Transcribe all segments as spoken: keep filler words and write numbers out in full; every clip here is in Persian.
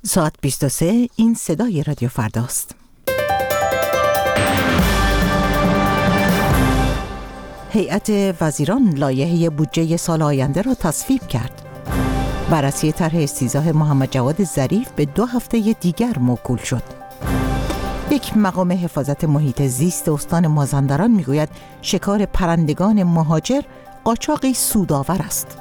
ساعت بیست و سه، این صدای رادیو فرداست. هیئت وزیران لایحه بودجه سال آینده را تصویب کرد. بررسی طرح استیضاح محمد جواد ظریف به دو هفته دیگر موکول شد. یک مقام حفاظت محیط زیست استان مازندران میگوید شکار پرندگان مهاجر قاچاقی سودآور است.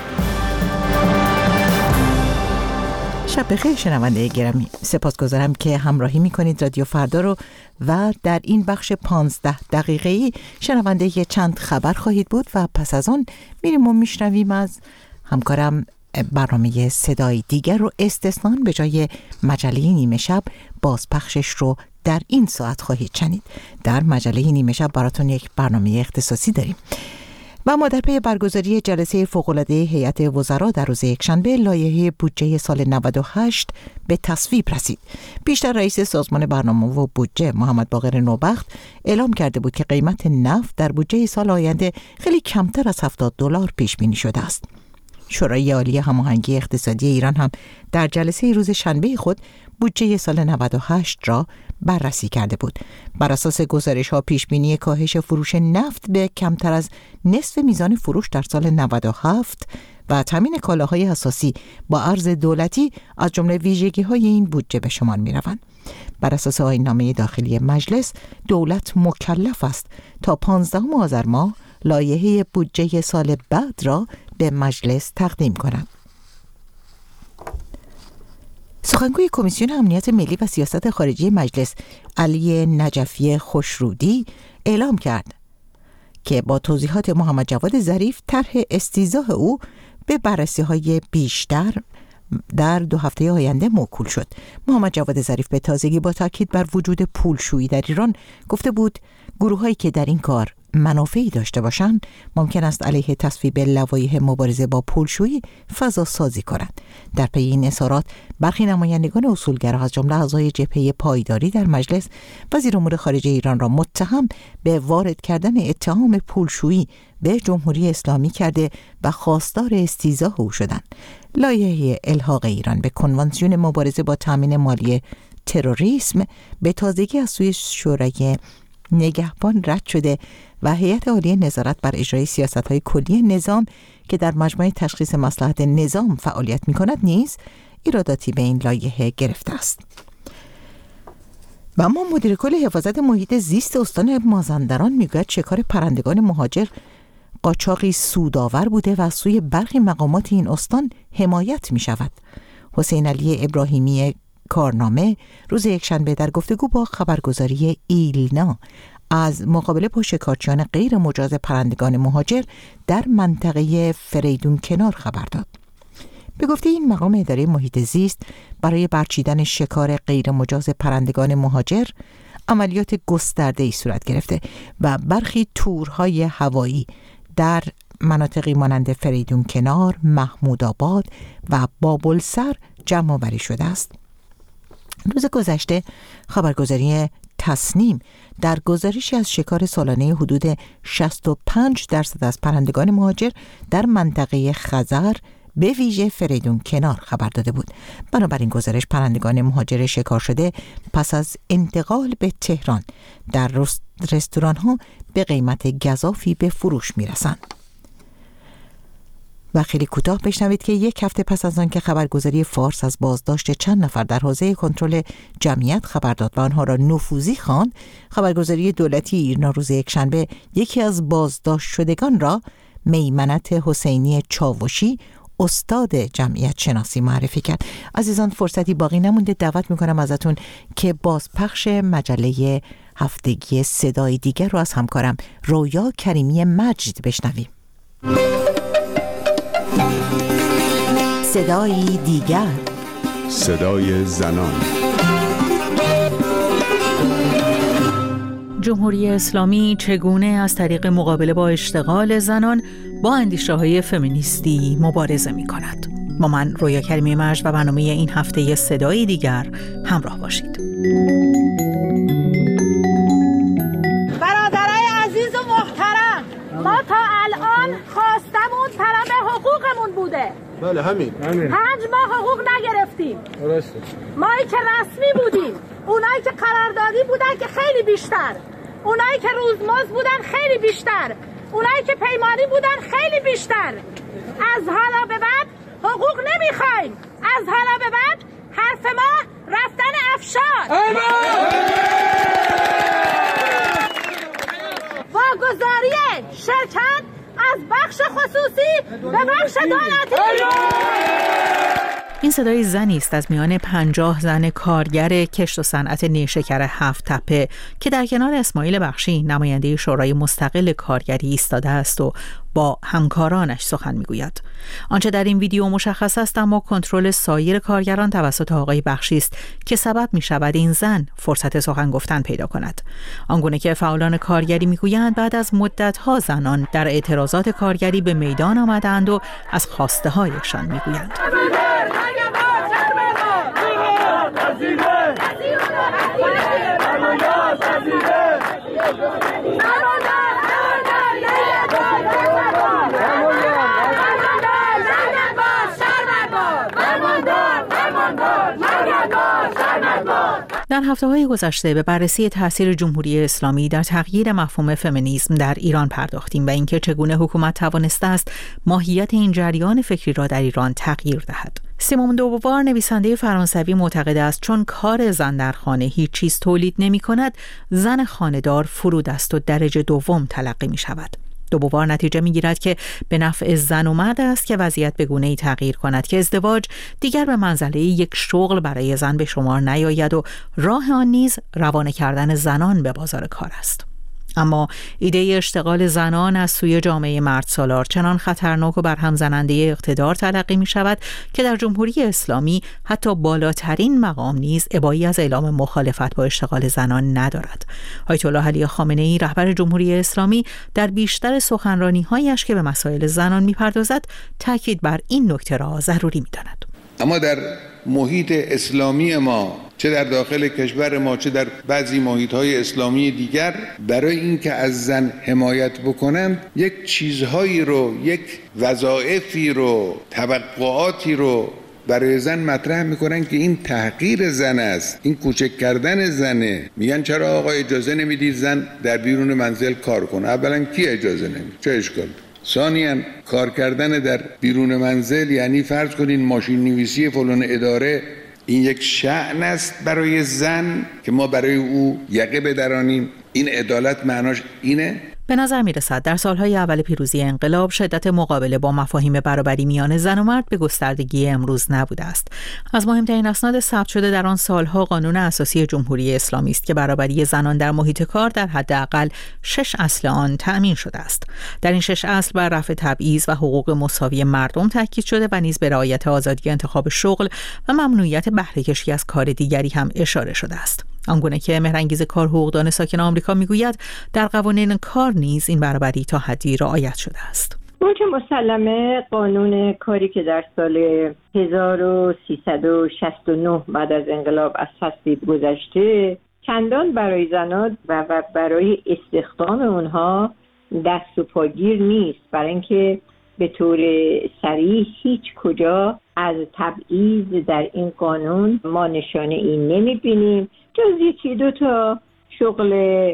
شب بخیر شنونده گرامی، سپاسگزارم که همراهی میکنید رادیو فردا رو و در این بخش پانزده دقیقه‌ای شنونده چند خبر خواهید بود و پس از اون میریم و میشنویم از همکارم برنامه صدای دیگر رو استثناً به جای مجله نیمه شب بازپخشش رو در این ساعت خواهید شنید. در مجله نیمه شب براتون یک برنامه اختصاصی داریم و ما در پی برگزاری جلسه فوق‌العاده هیئت وزرا در روز یکشنبه لایحه بودجه سال نود و هشت به تصویب رسید. پیشتر رئیس سازمان برنامه و بودجه محمد باقر نوبخت اعلام کرده بود که قیمت نفت در بودجه سال آینده خیلی کمتر از هفتاد دلار پیش بینی شده است. شورای عالی هماهنگی اقتصادی ایران هم در جلسه روز شنبه خود بودجه سال نود و هشت را بررسی کرده بود. بر اساس گزارش‌ها پیش بینی کاهش فروش نفت به کمتر از نصف میزان فروش در سال نود و هفت و تامین کالاهای اساسی با ارز دولتی از جمله ویژگی‌های این بودجه به شمار می‌روند. بر اساس آیین‌نامه داخلی مجلس دولت مکلف است تا پانزدهم آذر ماه لایحه بودجه سال بعد را به مجلس تقدیم کند. سخنگوی کمیسیون امنیت ملی و سیاست خارجی مجلس علی نجفی خوشرودی اعلام کرد که با توضیحات محمد جواد ظریف طرح استیضاح او به بررسی‌های بیشتر در دو هفته آینده موکول شد. محمد جواد ظریف به تازگی با تاکید بر وجود پولشویی در ایران گفته بود گروه‌هایی که در این کار منافعی داشته باشند ممکن است علیه تصویب لوایح مبارزه با پولشویی فضا سازی کنند. در پی این اظهارات برخی نمایندگان اصولگرا از جمله اعضای جبهه پایداری در مجلس وزیر امور خارجه ایران را متهم به وارد کردن اتهام پولشویی به جمهوری اسلامی کرده و خواستار استیضاح او شدند. لایحه الحاق ایران به کنوانسیون مبارزه با تامین مالی تروریسم به تازگی از سوی شورای نگهبان رد شده و هیئت عالی نظارت بر اجرای سیاست‌های کلی نظام که در مجمع تشخیص مصلحت نظام فعالیت می‌کند نیز ایراداتی به این لایحه گرفته است. و اما مدیر کل حفاظت محیط زیست استان مازندران میگوید شکار پرندگان مهاجر قاچاقی سودآور بوده و از سوی برخی مقامات این استان حمایت می‌شود. حسین علی ابراهیمی کارنامه روز یکشنبه در گفتگو با خبرگزاری ایلنا از مقابله با شکارچیان غیر مجاز پرندگان مهاجر در منطقه فریدون کنار خبر داد. به گفته این مقام اداره محیط زیست برای برچیدن شکار غیر مجاز پرندگان مهاجر عملیات گسترده‌ای صورت گرفته و برخی تورهای هوایی در مناطقی مانند فریدون کنار، محمود آباد و بابلسر جمع آوری شده است. روز گذشته خبرگزاری تصنیم در گزارشی از شکار سالانه حدود شصت و پنج درصد از پرندگان مهاجر در منطقه خزر به ویژه فریدون کنار خبر داده بود. بنابراین گزارش پرندگان مهاجر شکار شده پس از انتقال به تهران در رستوران ها به قیمت گزافی به فروش می رسند. و خیلی کوتاه بشنوید که یک هفته پس از آن که خبرگزاری فارس از بازداشت چند نفر در حوزه کنترل جمعیت خبر داد و آنها را نفوذی خواند، خبرگزاری دولتی ایرنا روز یکشنبه یکی از بازداشت شدگان را میمنت حسینی چاوشی استاد جمعیت شناسی معرفی کرد. عزیزان فرصتی باقی نمونده، دعوت میکنم ازتون که بازپخش مجله هفتگی صدای دیگر رو از همکارم رویا کریمی مجد بشنویم. صدای دیگر، صدای زنان. جمهوری اسلامی چگونه از طریق مقابله با اشتغال زنان با اندیشه‌های فمینیستی مبارزه می‌کند؟ با من رویا کریمی مجد و برنامه این هفته صدای دیگر همراه باشید. برادرای عزیز و محترم، ما تا الان خواستمون طلب حقوقمون بوده. بله همین همین پنج ماه حقوق نگرفتیم. درسته. مایی که رسمی بودیم، اونایی که قراردادی بودن که خیلی بیشتر، اونایی که روزمزد بودن خیلی بیشتر، اونایی که پیمانی بودن خیلی بیشتر. از حالا به بعد حقوق نمیخوایم. از حالا به بعد حرف ما رفتن افشار. واگذاری شرکت از بخش خصوصی به بخش دولتی. این صدای زنی است از میان پنجاه زن کارگر کشت و صنعت نیشکر هفت تپه که در کنار اسماعیل بخشی نماینده شورای مستقل کارگری ایستاده است و با همکارانش سخن میگوید. آنچه در این ویدیو مشخص است اما کنترل سایر کارگران توسط آقای بخشی است که سبب می شود این زن فرصت سخن گفتن پیدا کند. آنگونه که فعالان کارگری میگویند بعد از مدت‌ها زنان در اعتراضات کارگری به میدان آمدند و از خواسته هایشان میگویند. در هفته‌های گذشته به بررسی تأثیر جمهوری اسلامی در تغییر مفهوم فمینیسم در ایران پرداختیم و اینکه چگونه حکومت توانسته است ماهیت این جریان فکری را در ایران تغییر دهد. سیمون دو بووار نویسنده فرانسوی معتقد است چون کار زن در خانه هیچ چیز تولید نمی کند، زن خانه‌دار فرود است و درجه دوم تلقی می شود. دو بووار نتیجه می گیرد که به نفع زن و مرد است که وضعیت به گونه‌ای تغییر کند که ازدواج دیگر به منزله یک شغل برای زن به شمار نیاید و راه آن نیز روانه کردن زنان به بازار کار است. اما ایده اشتغال زنان از سوی جامعه مرد سالار چنان خطرناک و برهم زننده اقتدار تلقی می شود که در جمهوری اسلامی حتی بالاترین مقام نیز ابایی از اعلام مخالفت با اشتغال زنان ندارد. آیت الله علی خامنه‌ای رهبر جمهوری اسلامی در بیشتر سخنرانی‌هایش که به مسائل زنان می‌پردازد تاکید بر این نکته را ضروری می‌داند. اما در محیط اسلامی ما، چه در داخل کشور ما چه در بعضی محیط‌های اسلامی دیگر، برای اینکه از زن حمایت بکنند یک چیزهایی رو، یک وظایفی رو، توقعاتی رو برای زن مطرح میکنن که این تحقیر زن است، این کوچک کردن زنه. میگن چرا آقا اجازه نمیدید زن در بیرون منزل کار کنه؟ اولا کی اجازه نمیده؟ چه اشکال؟ ثانیاً کار کردن در بیرون منزل یعنی فرض کنین ماشین نویسی فلان اداره، این یک شأن است برای زن که ما برای او یقه بدرانیم. این عدالت معناش اینه؟ به نظر می رسد در سالهای اول پیروزی انقلاب شدت مقابله با مفاهیم برابری میان زن و مرد به گستردگی امروز نبوده است. از مهمترین اسناد ثبت شده در آن سالها قانون اساسی جمهوری اسلامی است که برابری زنان در محیط کار در حداقل شش اصل آن تأمین شده است. در این شش اصل بر رفع تبعیض و حقوق مساوی مردم تاکید شده و نیز به رعایت آزادی انتخاب شغل و ممنوعیت بهره کشی از کار دیگری هم اشاره شده است. آنگونه که مهرانگیز کار حقوقدان ساکن آمریکا میگوید در قوانین کار نیز این برابری تا حدی رعایت شده است. اون که مسلمه قانون کاری که در سال هزار و سیصد و شصت و نه بعد از انقلاب از تصویب گذشته چندان برای زنان و برای استخدام اونها دست و پاگیر نیست، برای اینکه به طور صریح هیچ کجا از تبعیض در این قانون ما نشانه این نمیبینیم، جز یکی دو تا شغل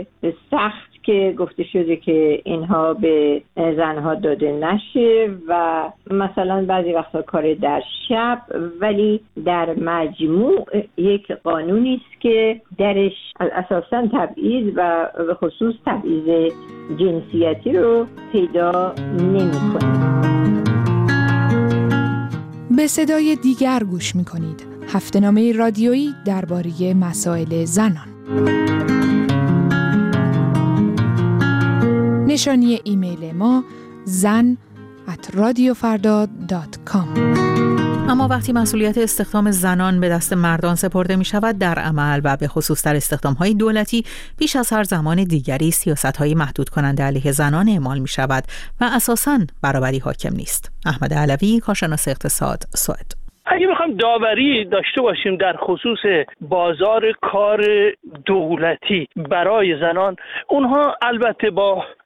سخت که گفته شده که اینها به زنها داده نشه و مثلا بعضی وقتا کار در شب، ولی در مجموع یک قانونی است که درش اساساً تبعیض و به خصوص تبعیض جنسیتی رو پیدا نمی‌کنه. به صدای دیگر گوش می‌کنید. هفته‌نامه رادیویی درباره مسائل زنان. نشانی ایمیل ما زن ات رادیو فردا دات کام. اما وقتی مسئولیت استخدام زنان به دست مردان سپرده می شود، در عمل و به خصوص در استخدام‌های دولتی بیش از هر زمان دیگری سیاست‌های محدود کننده علیه زنان اعمال می شود و اساساً برابری حاکم نیست. احمد علوی، کارشناس اقتصاد، سوئد. اگه بخوایم داوری داشته باشیم در خصوص بازار کار دولتی برای زنان، اونها البته با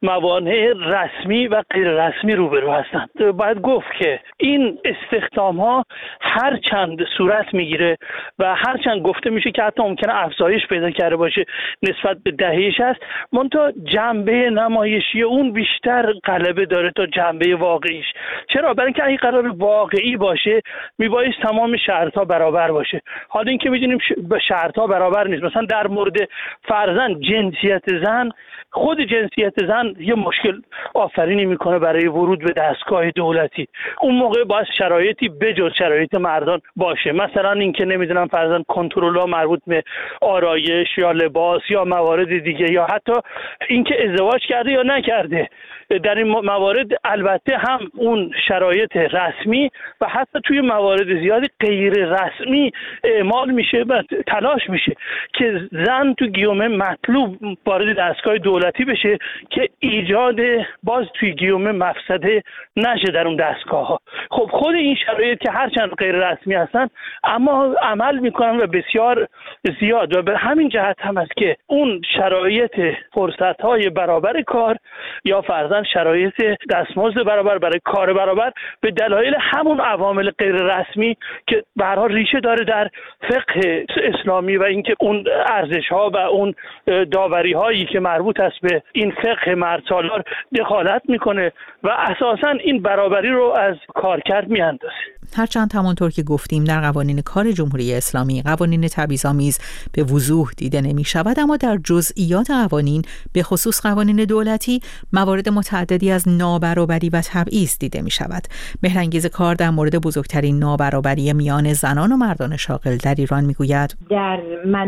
موانع رسمی و غیر رسمی روبرو هستند. باید گفت که این استخدام ها هر چند صورت میگیره و هر چند گفته میشه که حتی ممکنه افزایش پیدا کرده باشه نسبت به دهه‌اش هست، منتها جنبه نمایشی اون بیشتر غلبه داره تا جنبه واقعیش. چرا؟ برای اینکه اگه قرار واقعی باشه میبایست تمام شرط‌ها برابر باشه. حالا اینکه می‌دونیم شرط‌ها برابر نیست، مثلا در مورد فرضاً جنسیت زن، خود جنسیت زن یه مشکل آفرینی میکنه برای ورود به دستگاه دولتی. اون موقع باید شرایطی بجز شرایط مردان باشه، مثلا اینکه نمیدونم فرضاً کنترل‌ها مربوط به آرایش یا لباس یا موارد دیگه، یا حتی اینکه ازدواج کرده یا نکرده. در این موارد البته هم اون شرایط رسمی و حتی توی موارد زیادی غیر رسمی اعمال میشه و تلاش میشه که زن تو گیومه مطلوب وارد دستگاه دولتی بشه که ایجاد باز توی گیومه مفسده نشه در اون دستگاه ها. خب خود این شرایط که هرچند غیر رسمی هستن اما عمل میکنن و بسیار زیاد، و به همین جهت هم است که اون شرایط فرصت های برابر کار یا فرضاً شرایط دستمزد برابر برای کار برابر به دلایل همون عوامل غیر رسمی که به هر حال ریشه داره در فقه اسلامی و اینکه اون ارزش ها و اون داوری هایی که مربوط است به این فقه مردسالار دخالت میکنه و اساساً این برابری رو از کارکرد میاندازه. هرچند همونطور که گفتیم در قوانین کار جمهوری اسلامی قوانین تبعیض‌آمیز به وضوح دیده نمی شود، اما در جزئیات قوانین به خصوص قوانین دولتی موارد متعددی از نابرابری و تبعیض دیده می شود. مهرانگیز کار در مورد بزرگترین نابرابری میان زنان و مردان شاغل در ایران می گوید در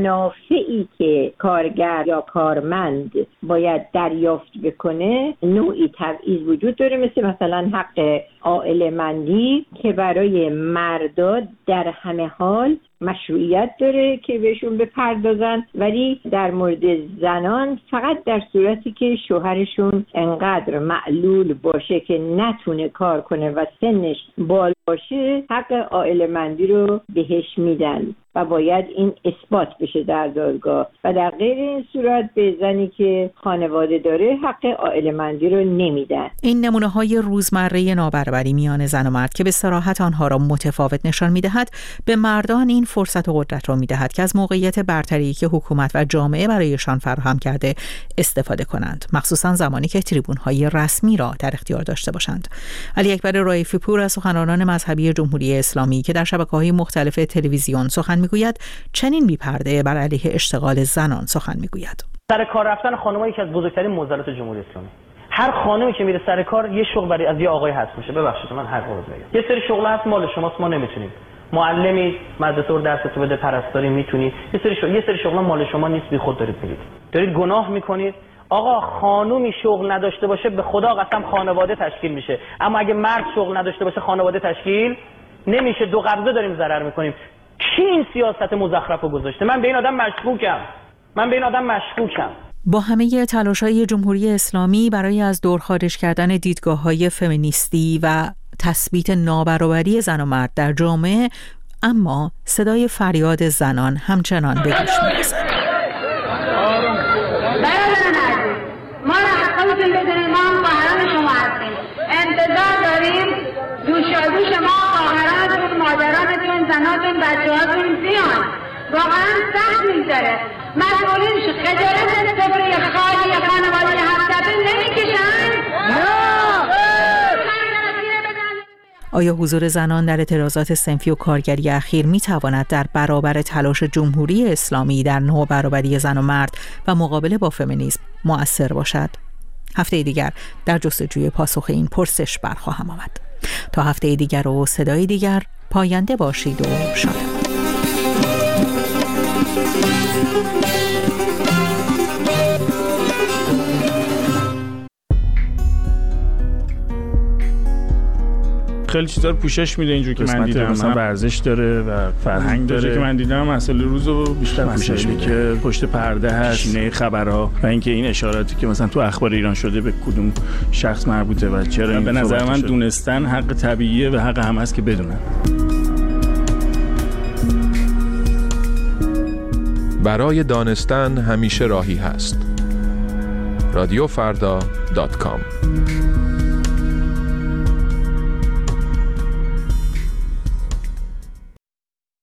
منافعی که کارگر یا کارمند باید دریافت بکنه نوعی تبعیض وجود داره، مثل مثلا حق عائله مندی که برای مردا در همه حال مشروعیت داره که بهشون بپردازن، ولی در مورد زنان فقط در صورتی که شوهرشون انقدر معلول باشه که نتونه کار کنه و سنش بالا باشه حق عائله مندی رو بهش میدن و باید این اثبات بشه در دادگاه، و در غیر این صورت به زنی که خانواده داره حق عائله مندی رو نمیدن. این نمونه های روزمره نابرابری میان زن و مرد که به صراحت آنها را متفاوت نشان میدهد، به مردان این فرصت و قدرت را میدهد که از موقعیت برتری که حکومت و جامعه برایشان فراهم کرده استفاده کنند، مخصوصا زمانی که تریبون های رسمی را در اختیار داشته باشند. علی اکبر رائفی پور از سخنرانان مذهبی جمهوری اسلامی که در شبکه‌های مختلف تلویزیون سخن میگوید چنین بی‌پرده بر علیه اشتغال زنان سخن میگوید. سر کار رفتن خانم‌ها یکی از بزرگترین معضلات جمهوری اسلامی. هر خانمی که میره سر کار یه شغل برای از یه آقای هست میشه. ببخشید من هر روز میگم یه سری شغل هست مال شماست، ما نمیتونیم. معلمی مدرسه رو درس بده، پرستاری میتونی، یه سری شغل یه سری شغل مال شما نیست، بی خود دارید میرید. دارید گناه میکنید. آقا خانومی شغل نداشته باشه به خدا قسم خانواده تشکیل میشه، اما اگه مرد شغل نداشته باشه خانواده تشکیل نمیشه. دو قبضه داریم ضرر میکنیم. کی این سیاست مزخرفو گذاشته؟ من به این آدم مشکوکم. من به این آدم مشکوکم. با همه تلاش‌های جمهوری اسلامی برای از دور خارج کردن دیدگاه‌های فمینیستی و تثبیت نابرابری زن و مرد در جامعه، اما صدای فریاد زنان همچنان به گوش می‌رسد. ما را حقیقتون بدونید ما هم خواهران شما هستیم. انتظار داریم دوشادوش ما خواهرانتون، مادرانتون، زناتون، بچه‌هاتون بیان. واقعا سخت می‌گذره. مسئولین خجالت از صبر یه خواهی یه خانواده هفتده نمی‌کشن؟ نه! آیا حضور زنان در اعتراضات صنفی و کارگری اخیر می تواند در برابر تلاش جمهوری اسلامی در نابرابری زن و مرد و مقابله با فمینیسم مؤثر باشد؟ هفته دیگر در جستجوی پاسخ این پرسش برخواهم آمد. تا هفته دیگر و صدای دیگر، پاینده باشید و شاد. خیلی چیزا رو پوشش میده اینجور که من دیدم، مثلا ورزش داره و فرهنگ داره که من دیدم مسئله روزو بیشتر پوشش میده که پشت پرده هست، شینه خبرها و اینکه این اشاراتی که مثلا تو اخبار ایران شده به کدوم شخص مربوطه و چرا این به نظر من شده. دونستن حق طبیعیه و حق هم هست که بدونن. برای دانستن همیشه راهی هست. رادیو فردا دات کام.